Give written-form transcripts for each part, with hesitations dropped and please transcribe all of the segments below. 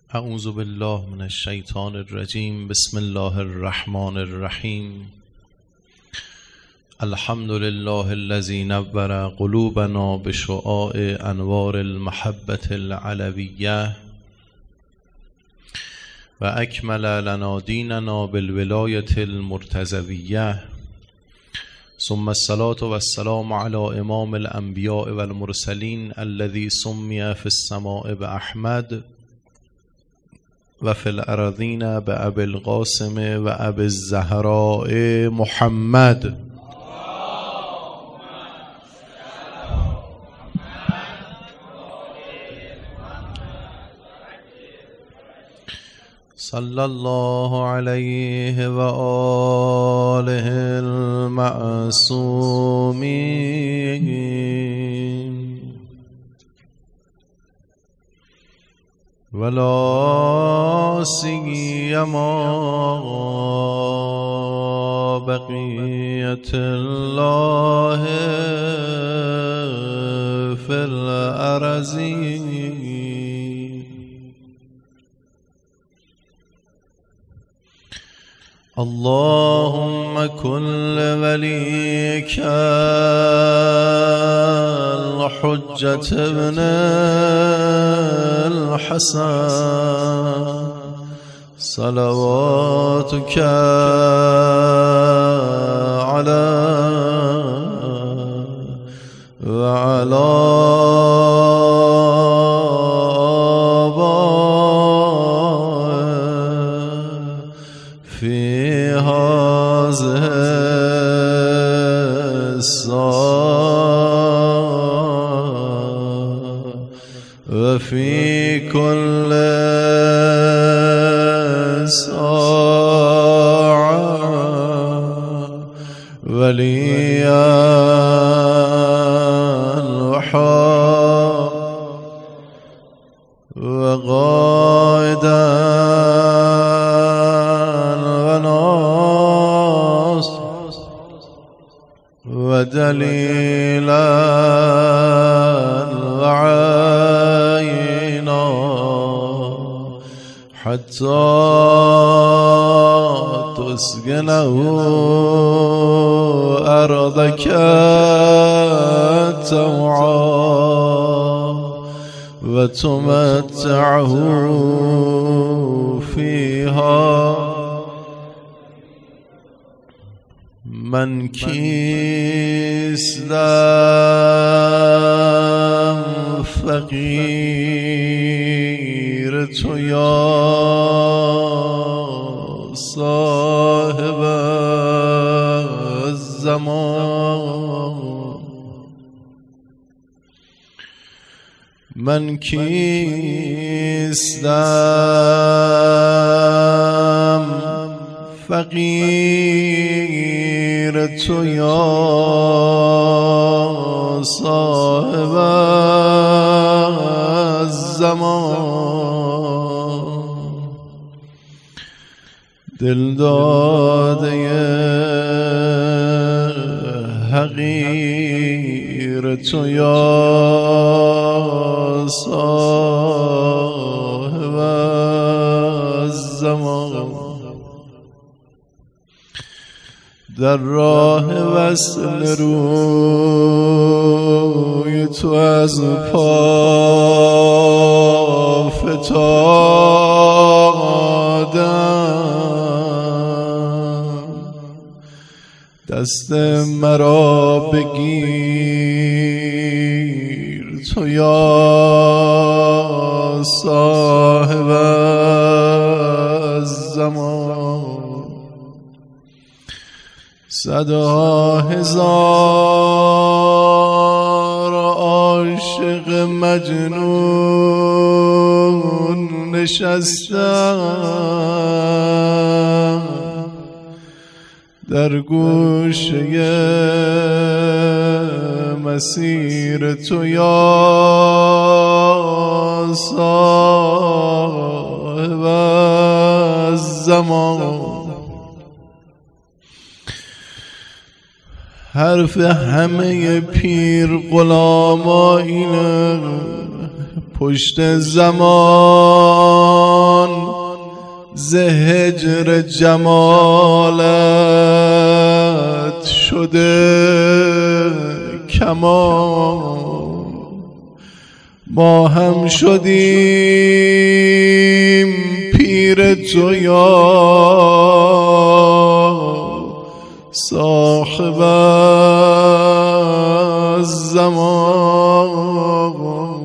اعوذ بالله من الشیطان الرجیم. بسم الله الرحمن الرحیم. الحمد لله الذي نور قلوبنا بشعاع انوار المحبة العلویة و اکمل لنا دیننا بالولایة المرتضویة، ثم الصلاة والسلام على امام الانبیاء والمرسلین الذي سمي في السماء بأحمد و فی الارضین بأبي القاسم و ابي الزهراء محمد. صلی الله علیه و آله المعصومین ولا سیما بقیة الله فی الارضین. اللهم كن لوليك الحجة ابن الحسن صلواتك عليه وعلى وفي كل ساعة وليا وحا وقائدا وناص ودليلا حتى تسكنه أرضك طوعا وتمتعه فيها. من كيسلم فقير تو یا صاحب الزمان. من کیستم فقیر تو یا صاحب الزمان. دل داده حقیر تو یا صاحب الزمان. در راه وصل روی تو از پا فتادم، دست مرا بگیر تو یا صاحب الزمان. صدا هزار عاشق مجنون نشستم در گوشه مسیر تو یا صاحب الزمان. حرف همه پیر غلاما اینه، پشت زمان ز هجر جمالت شده کمان، ما هم شدیم پیر تو یا صاحب الزمان.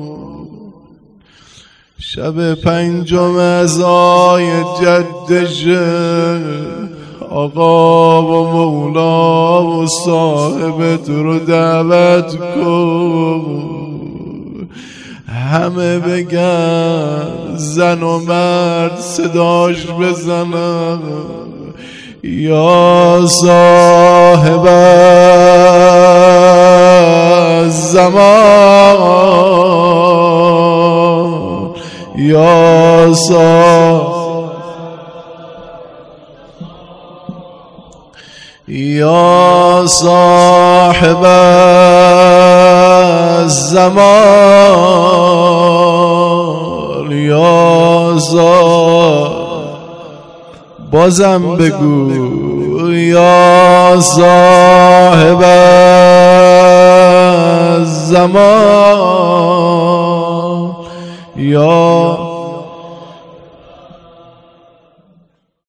شب پنجم عزای جدش آقا و مولا و صاحبت رو دعوت کن، همه بگن زن و مرد صداش بزنن یا صاحب الزمان، یا صاحب الزمان، یا بازم بگو یا صاحب الزمان، یا